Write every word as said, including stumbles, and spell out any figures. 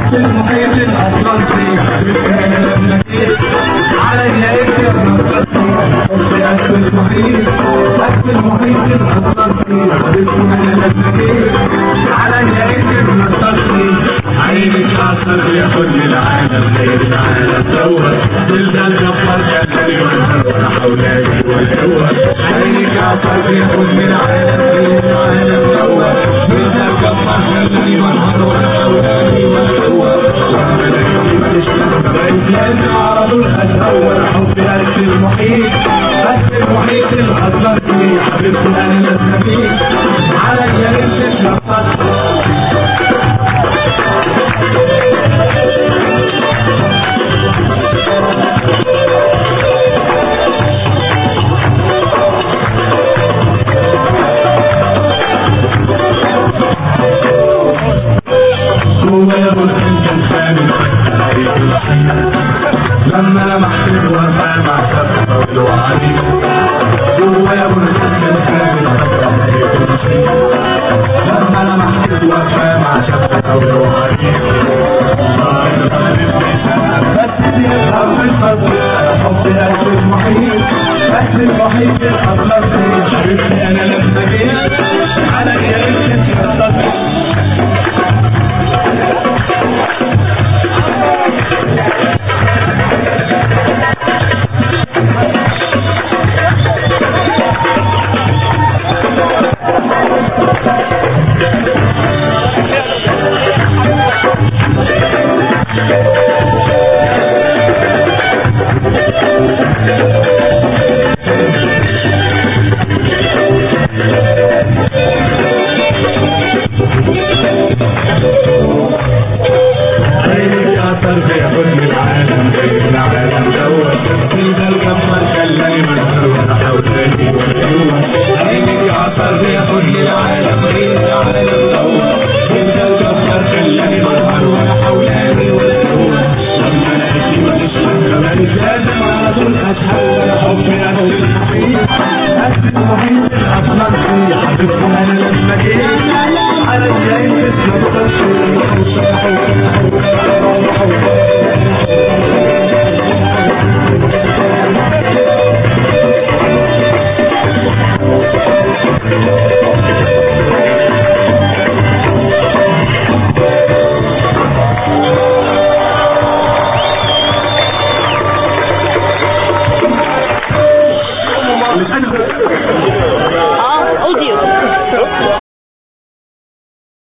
بس المحيط الأطلنطي حبيبنا لما جيت عليا اكتب نصرتي بس المحيط بس المحيط الأطلنطي حبيبنا لما جيت عليا اكتب نصرتي عينك عصر يا كل العالم غير العالم دور تلقى الجبار جلبي والفرح أولادي والأول عينك عصر يا كل العالم غير العالم دور تلقى الجبار جلبي والفرح أولادي والأول لأن عرض الأول حب بس المحيط بس المحيط الأطلنطي حبيبتنا لما جيت عليا اكتب نصرتي لما لمحت الوفاء مع شفة وعلي جوايا برسم الكامل لما لمحت الوفاء مع شفة وعلي بس يظهر بالفضل حب بس المحيط بس المحيط